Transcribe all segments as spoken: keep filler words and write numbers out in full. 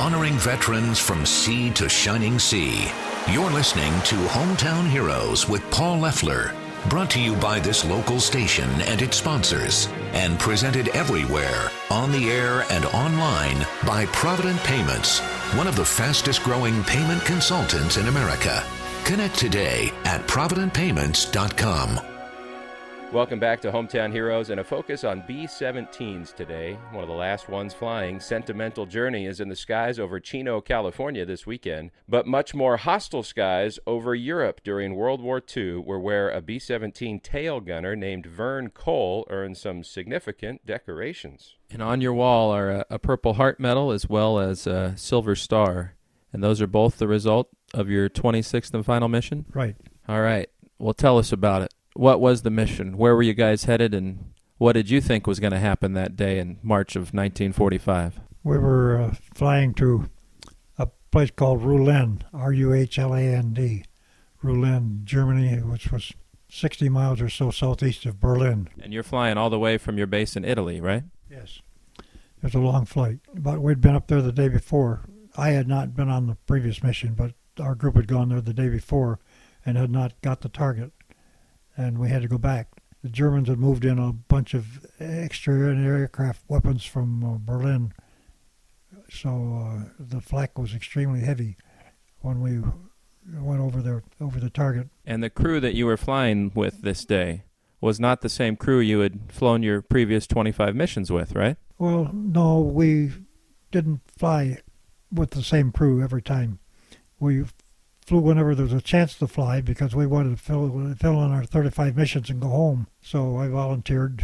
honoring veterans from sea to shining sea. You're listening to Hometown Heroes with Paul Leffler, brought to you by this local station and its sponsors, and presented everywhere, on the air and online, by Provident Payments, one of the fastest growing payment consultants in America. Connect today at provident payments dot com. Welcome back to Hometown Heroes and a focus on B seventeens today. One of the last ones flying. Sentimental Journey is in the skies over Chino, California this weekend, but much more hostile skies over Europe during World War Two were where a B seventeen tail gunner named Vern Cole earned some significant decorations. And on your wall are a, a Purple Heart medal as well as a Silver Star, and those are both the result of your twenty-sixth and final mission? Right. All right. Well, tell us about it. What was the mission? Where were you guys headed, and what did you think was going to happen that day in March of nineteen forty-five? We were uh, flying to a place called Ruhland, R U H L A N D, Ruhland, Germany, which was sixty miles or so southeast of Berlin. And you're flying all the way from your base in Italy, right? Yes. It was a long flight, but we'd been up there the day before. I had not been on the previous mission, but our group had gone there the day before and had not got the target. And we had to go back. The Germans had moved in a bunch of extra aircraft weapons from uh, Berlin, so uh, the flak was extremely heavy when we went over there over the target. And the crew that you were flying with this day was not the same crew you had flown your previous twenty-five missions with, right? Well, no, we didn't fly with the same crew every time. We flew whenever there was a chance to fly because we wanted to fill, fill in our thirty-five missions and go home. So I volunteered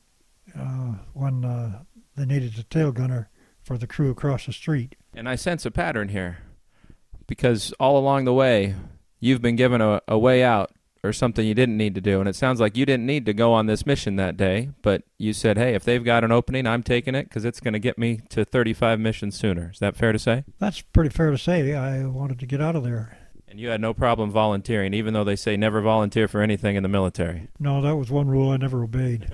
uh, when uh, they needed a tail gunner for the crew across the street. And I sense a pattern here because all along the way, you've been given a, a way out or something you didn't need to do. And it sounds like you didn't need to go on this mission that day, but you said, hey, if they've got an opening, I'm taking it because it's going to get me to thirty-five missions sooner. Is that fair to say? That's pretty fair to say. I wanted to get out of there. And you had no problem volunteering, even though they say never volunteer for anything in the military. No, that was one rule I never obeyed.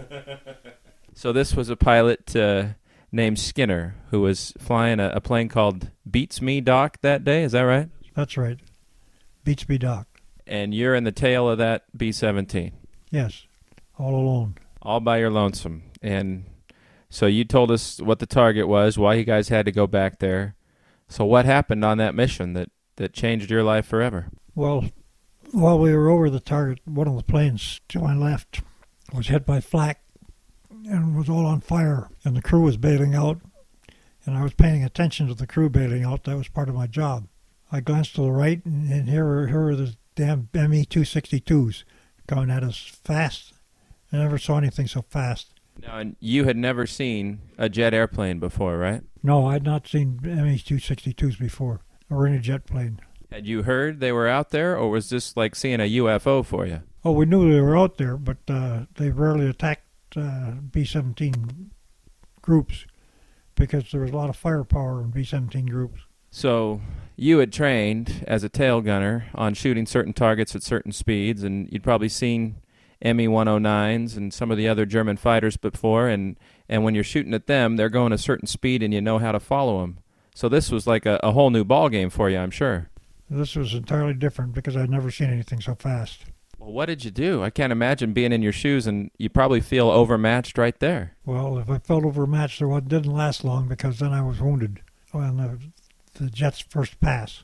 So this was a pilot uh, named Skinner who was flying a, a plane called Beats Me Doc that day. Is that right? That's right. Beats Me Doc. And you're in the tail of that B seventeen. Yes, all alone. All by your lonesome. And so you told us what the target was, why you guys had to go back there. So what happened on that mission that that changed your life forever? Well, while we were over the target, one of the planes to my left was hit by flak and was all on fire, and the crew was bailing out, and I was paying attention to the crew bailing out. That was part of my job. I glanced to the right, and, and here were, here were the damn M E two sixty-twos coming at us fast. I never saw anything so fast. Now, and you had never seen a jet airplane before, right? No, I had not seen M E two sixty-twos before. Or in a jet plane. Had you heard they were out there, or was this like seeing a U F O for you? Oh, we knew they were out there, but uh, they rarely attacked uh, B seventeen groups because there was a lot of firepower in B seventeen groups. So you had trained as a tail gunner on shooting certain targets at certain speeds, and you'd probably seen M E one oh nines and some of the other German fighters before, and, and when you're shooting at them, they're going a certain speed and you know how to follow them. So this was like a, a whole new ball game for you, I'm sure. This was entirely different because I'd never seen anything so fast. Well, what did you do? I can't imagine being in your shoes, and you probably feel overmatched right there. Well, if I felt overmatched, it didn't last long because then I was wounded on the, the jet's first pass.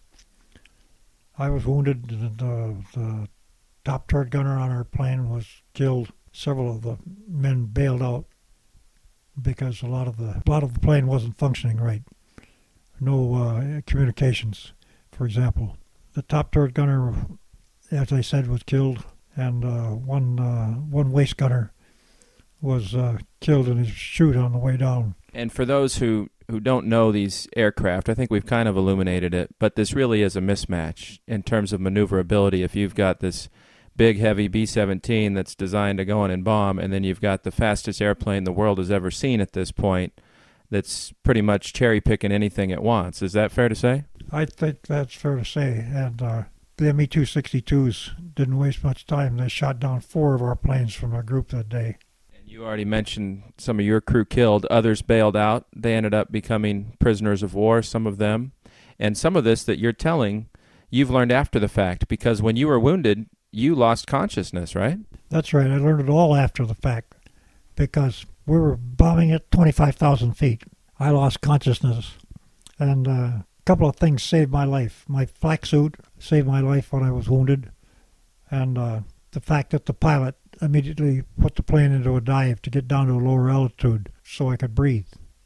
I was wounded, and the, the top turret gunner on our plane was killed. Several of the men bailed out because a lot of the a lot of the plane wasn't functioning right. No uh, communications, for example. The top turret gunner, as I said, was killed, and uh, one uh, one waist gunner was uh, killed in his chute on the way down. And for those who, who don't know these aircraft, I think we've kind of illuminated it, but this really is a mismatch in terms of maneuverability. If you've got this big, heavy B seventeen that's designed to go in and bomb, and then you've got the fastest airplane the world has ever seen at this point, that's pretty much cherry-picking anything it wants. Is that fair to say? I think that's fair to say. And uh, the M E two sixty-twos didn't waste much time. They shot down four of our planes from our group that day. And you You already mentioned some of your crew killed. Others bailed out. They ended up becoming prisoners of war, some of them. And some of this that you're telling, you've learned after the fact, because when you were wounded, you lost consciousness, right? That's right. I learned it all after the fact because we were bombing at twenty-five thousand feet. I lost consciousness. And uh, a couple of things saved my life. My flak suit saved my life when I was wounded. And uh, the fact that the pilot immediately put the plane into a dive to get down to a lower altitude so I could breathe.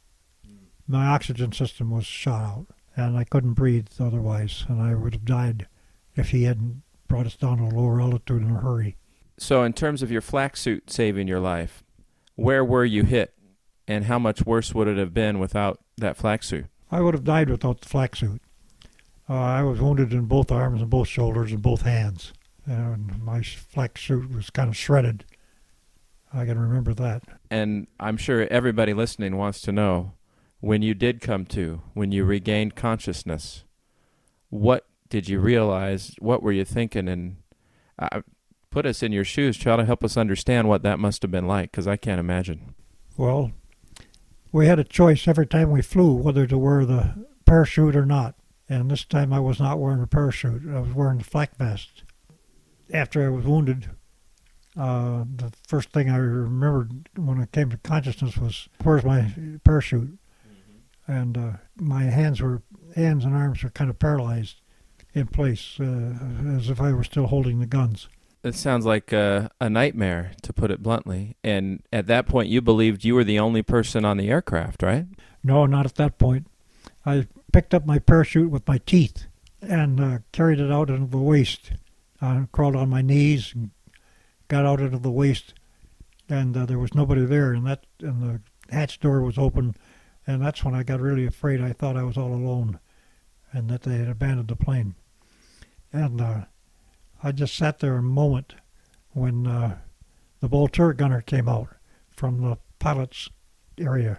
My oxygen system was shot out, and I couldn't breathe otherwise, and I would have died if he hadn't brought us down to a lower altitude in a hurry. So in terms of your flak suit saving your life, where were you hit, and how much worse would it have been without that flak suit? I would have died without the flak suit. Uh, I was wounded in both arms and both shoulders and both hands. And my flak suit was kind of shredded. I can remember that. And I'm sure everybody listening wants to know, when you did come to, when you regained consciousness, what did you realize? What were you thinking? And uh, put us in your shoes. Try to help us understand what that must have been like, because I can't imagine. Well, we had a choice every time we flew whether to wear the parachute or not. And this time I was not wearing a parachute. I was wearing the flak vest. After I was wounded, uh, the first thing I remembered when I came to consciousness was, where's my parachute? Mm-hmm. And uh, my hands were, hands and arms were kind of paralyzed in place, uh, as if I were still holding the guns. It sounds like a, a nightmare, to put it bluntly. And at that point, you believed you were the only person on the aircraft, right? No, not at that point. I picked up my parachute with my teeth and uh, carried it out into the waist. I crawled on my knees and got out into the waist, and uh, there was nobody there, and that and the hatch door was open, and that's when I got really afraid. I thought I was all alone, and that they had abandoned the plane. And uh, I just sat there a moment when uh, the Bull turret gunner came out from the pilot's area,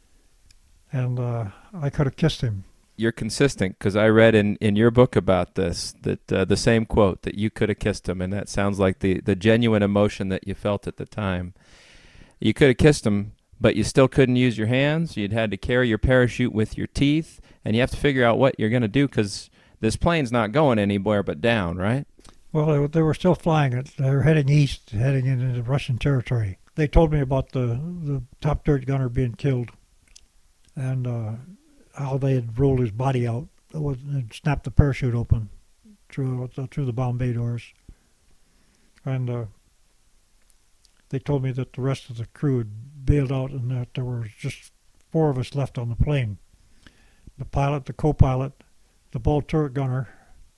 and uh, I could have kissed him. You're consistent, because I read in, in your book about this, that uh, the same quote, that you could have kissed him, and that sounds like the, the genuine emotion that you felt at the time. You could have kissed him, but you still couldn't use your hands. You'd had to carry your parachute with your teeth, and you have to figure out what you're going to do, because this plane's not going anywhere but down, right? Well, they, they were still flying it. They were heading east, heading into Russian territory. They told me about the, the top turret gunner being killed, and uh, how they had rolled his body out and snapped the parachute open through through the bomb bay doors. And uh, they told me that the rest of the crew had bailed out and that there were just four of us left on the plane. The pilot, the co-pilot, the Bull turret gunner,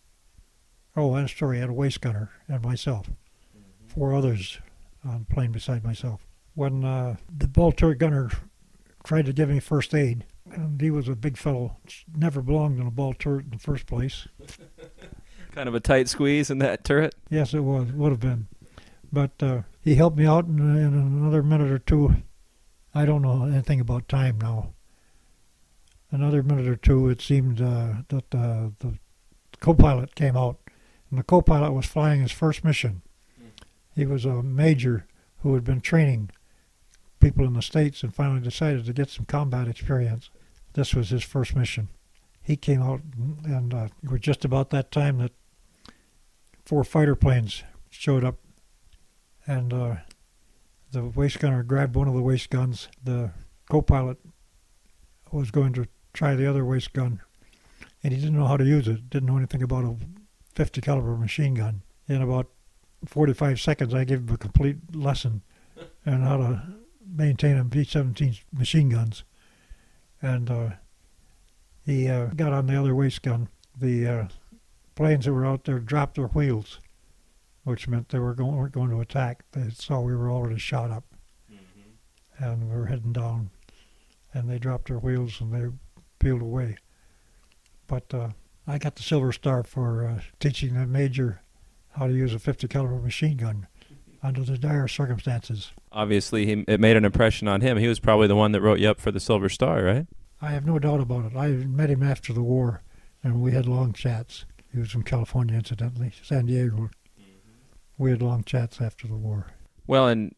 oh, and sorry, I had a waist gunner, and myself. Mm-hmm. Four others on the plane beside myself. When uh, the Bull turret gunner tried to give me first aid, and he was a big fellow, never belonged in a Bull turret in the first place. Kind of a tight squeeze in that turret? Yes, it was. Would have been. But uh, he helped me out in, in another minute or two. I don't know anything about time now. Another minute or two, it seemed uh, that uh, the co-pilot came out. And the co-pilot was flying his first mission. He was a major who had been training people in the States and finally decided to get some combat experience. This was his first mission. He came out, and uh, it was just about that time that four fighter planes showed up, and uh, the waist gunner grabbed one of the waist guns. The co-pilot was going to try the other waist gun, and he didn't know how to use it, didn't know anything about a fifty caliber machine gun. In about forty-five seconds, I gave him a complete lesson on how to maintain a B seventeen machine guns. And uh, he uh, got on the other waist gun. The uh, planes that were out there dropped their wheels, which meant they were going, weren't going to attack. They saw we were already shot up, mm-hmm. and we were heading down. And they dropped their wheels and they peeled away. But uh, I got the Silver Star for uh, teaching the major how to use a fifty caliber machine gun under the dire circumstances. Obviously, he, it made an impression on him. He was probably the one that wrote you up for the Silver Star, right? I have no doubt about it. I met him after the war, and we had long chats. He was from California, incidentally, San Diego. Mm-hmm. We had long chats after the war. Well, and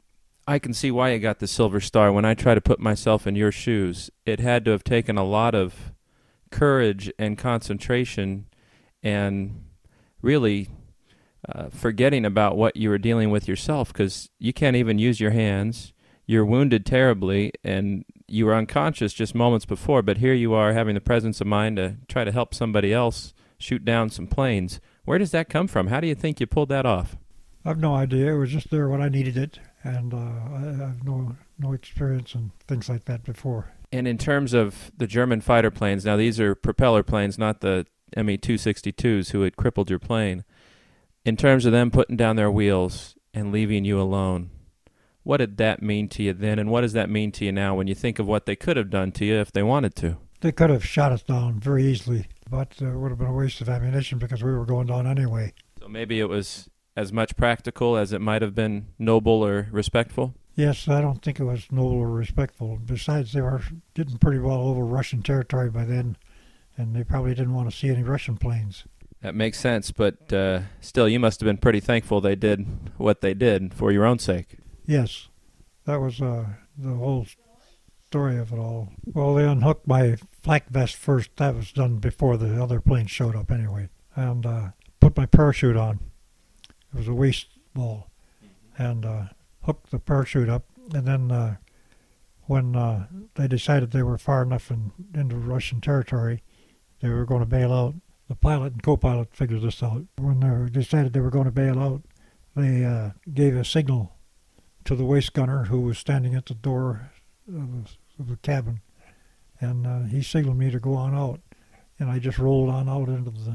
I can see why you got the Silver Star. When I try to put myself in your shoes, it had to have taken a lot of courage and concentration and really uh, forgetting about what you were dealing with yourself, because you can't even use your hands. You're wounded terribly, and you were unconscious just moments before, but here you are having the presence of mind to try to help somebody else shoot down some planes. Where does that come from? How do you think you pulled that off? I've no idea. It was just there when I needed it, and uh, I have no no experience in things like that before. And in terms of the German fighter planes, now these are propeller planes, not the M E two sixty-twos who had crippled your plane. In terms of them putting down their wheels and leaving you alone, what did that mean to you then, and what does that mean to you now when you think of what they could have done to you if they wanted to? They could have shot us down very easily, but uh, it would have been a waste of ammunition because we were going down anyway. So maybe it was as much practical as it might have been noble or respectful? Yes, I don't think it was noble or respectful. Besides, they were getting pretty well over Russian territory by then, and they probably didn't want to see any Russian planes. That makes sense, but uh, still, you must have been pretty thankful they did what they did for your own sake. Yes, that was uh, the whole story of it all. Well, they unhooked my flak vest first. That was done before the other planes showed up anyway. And uh, put my parachute on. It was a waste ball. And uh, hooked the parachute up. And then uh, when uh, they decided they were far enough in, into Russian territory, they were going to bail out. The pilot and co-pilot figured this out. When they decided they were going to bail out, they uh, gave a signal to the waist gunner who was standing at the door of the cabin, and uh, he signaled me to go on out, and I just rolled on out into the,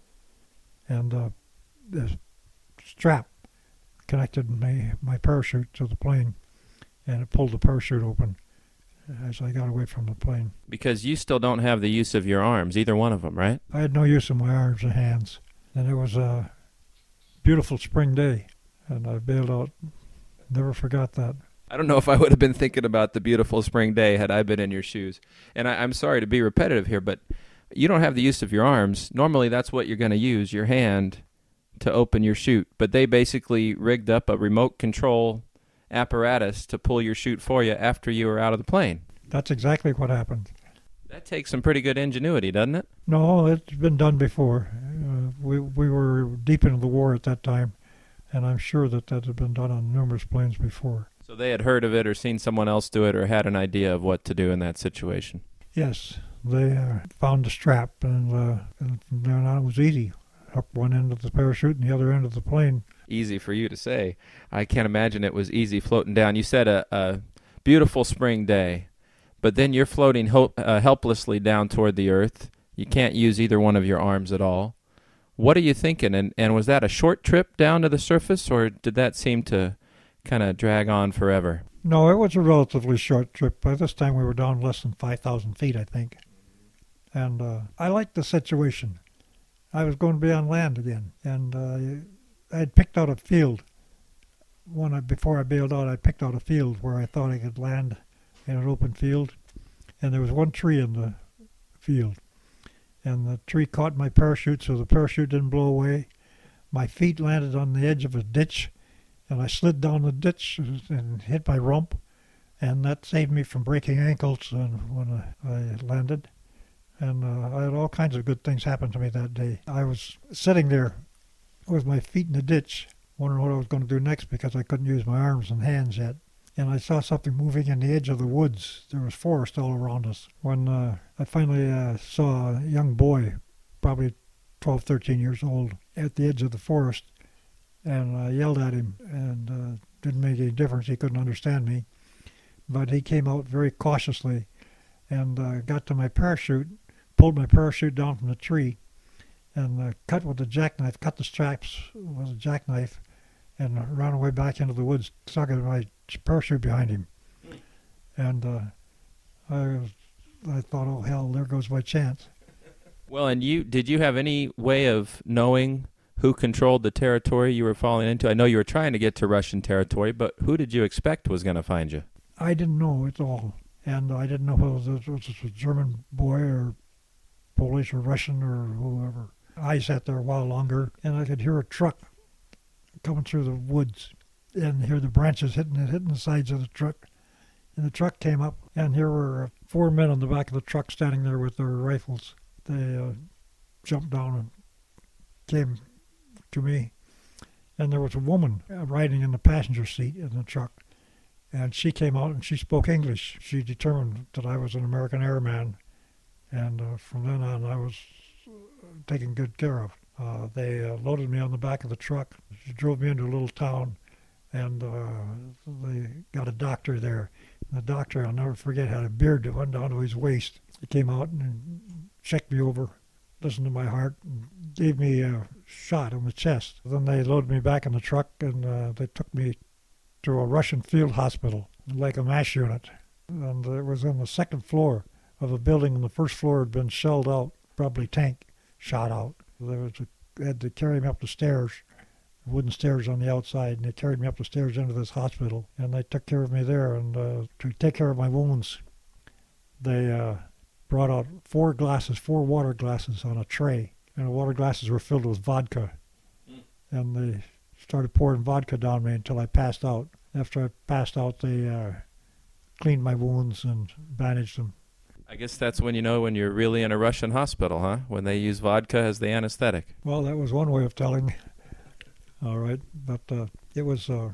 and uh, the strap connected my, my parachute to the plane, and it pulled the parachute open as I got away from the plane. Because you still don't have the use of your arms, either one of them, right? I had no use of my arms and hands, and it was a beautiful spring day, and I bailed out. Never forgot that. I don't know if I would have been thinking about the beautiful spring day had I been in your shoes. And I, I'm sorry to be repetitive here, but you don't have the use of your arms. Normally that's what you're going to use, your hand, to open your chute. But they basically rigged up a remote control apparatus to pull your chute for you after you were out of the plane. That's exactly what happened. That takes some pretty good ingenuity, doesn't it? No, it's been done before. Uh, we, we were deep into the war at that time, and I'm sure that that had been done on numerous planes before. So they had heard of it or seen someone else do it or had an idea of what to do in that situation. Yes, they uh, found the strap, and, uh, and from there on it was easy. Up one end of the parachute and the other end of the plane. Easy for you to say. I can't imagine it was easy floating down. You said a, a beautiful spring day, but then you're floating ho- uh, helplessly down toward the earth. You can't use either one of your arms at all. What are you thinking? And, and was that a short trip down to the surface, or did that seem to kind of drag on forever? No, it was a relatively short trip. By this time we were down less than five thousand feet, I think. And uh, I liked the situation. I was going to be on land again, and uh, I had picked out a field. When I, before I bailed out, I picked out a field where I thought I could land in an open field, and there was one tree in the field. And the tree caught my parachute, so the parachute didn't blow away. My feet landed on the edge of a ditch, and I slid down the ditch and hit my rump, and that saved me from breaking ankles when I landed. And uh, I had all kinds of good things happen to me that day. I was sitting there with my feet in the ditch, wondering what I was going to do next because I couldn't use my arms and hands yet. And I saw something moving in the edge of the woods. There was forest all around us. When uh, I finally uh, saw a young boy, probably twelve, thirteen years old, at the edge of the forest, and I yelled at him, and uh, didn't make any difference. He couldn't understand me. But he came out very cautiously and uh, got to my parachute, pulled my parachute down from the tree, and uh, cut with a jackknife, cut the straps with a jackknife, and ran away back into the woods, tucking my parachute behind him. And uh, I, I thought, oh hell, there goes my chance. Well, and you did you have any way of knowing who controlled the territory you were falling into? I know you were trying to get to Russian territory, but who did you expect was going to find you? I didn't know at all, and I didn't know whether it was a German boy or Polish or Russian or whoever. I sat there a while longer, and I could hear a truck coming through the woods. and hear the branches hitting hitting the sides of the truck. And the truck came up, and here were four men on the back of the truck standing there with their rifles. They uh, jumped down and came to me, and there was a woman riding in the passenger seat in the truck, and she came out and she spoke English. She determined that I was an American airman, and uh, from then on I was taken good care of. Uh, they uh, loaded me on the back of the truck. She drove me into a little town, and uh, they got a doctor there. The doctor, I'll never forget, had a beard that went down to his waist. He came out and checked me over, listened to my heart, and gave me a shot in the chest. Then they loaded me back in the truck, and uh, they took me to a Russian field hospital, like a MASH unit. And it was on the second floor of a building, and the first floor had been shelled out, probably tank shot out. There was a, they had to carry me up the stairs, wooden stairs on the outside, and they carried me up the stairs into this hospital, and they took care of me there. And uh, to take care of my wounds, they uh, brought out four glasses, four water glasses on a tray, and the water glasses were filled with vodka. Mm. And they started pouring vodka down me until I passed out. After I passed out, they uh, cleaned my wounds and bandaged them. I guess that's when you know when you're really in a Russian hospital, huh? When they use vodka as the anesthetic. Well, that was one way of telling. All right, but uh, it was uh,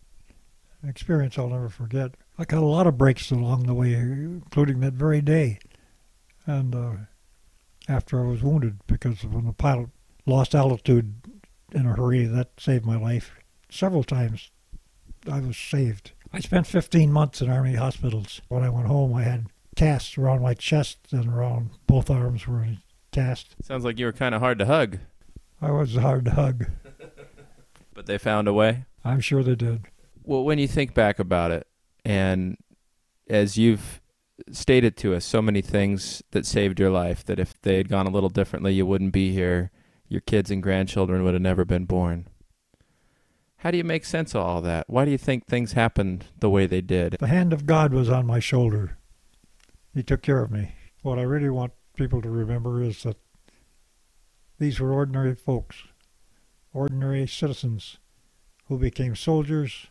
an experience I'll never forget. I got a lot of breaks along the way, including that very day. And uh, after I was wounded, because when the pilot lost altitude in a hurry, that saved my life. Several times I was saved. I spent fifteen months in Army hospitals. When I went home, I had casts around my chest and around both arms were cast. Sounds like you were kind of hard to hug. I was hard to hug. But they found a way? I'm sure they did. Well, when you think back about it, and as you've stated to us, so many things that saved your life, that if they had gone a little differently, you wouldn't be here. Your kids and grandchildren would have never been born. How do you make sense of all that? Why do you think things happened the way they did? The hand of God was on my shoulder. He took care of me. What I really want people to remember is that these were ordinary folks, ordinary citizens who became soldiers,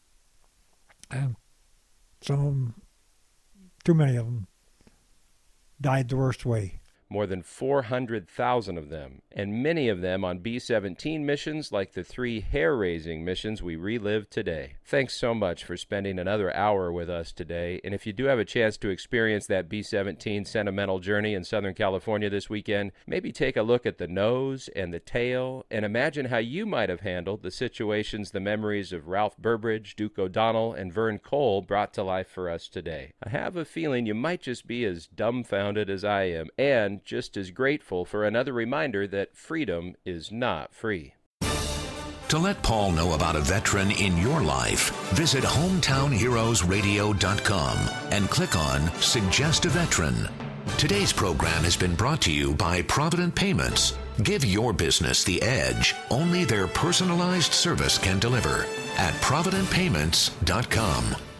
and some of them, too many of them, died the worst way. More than four hundred thousand of them, and many of them on B seventeen missions like the three hair-raising missions we relive today. Thanks so much for spending another hour with us today, and if you do have a chance to experience that B seventeen sentimental journey in Southern California this weekend, maybe take a look at the nose and the tail, and imagine how you might have handled the situations the memories of Ralph Burbridge, Duke O'Donnell, and Vern Cole brought to life for us today. I have a feeling you might just be as dumbfounded as I am, and just as grateful for another reminder that freedom is not free. To let Paul know about a veteran in your life, visit hometown heroes radio dot com and click on Suggest a Veteran. Today's program has been brought to you by Provident Payments. Give your business the edge only their personalized service can deliver at provident payments dot com.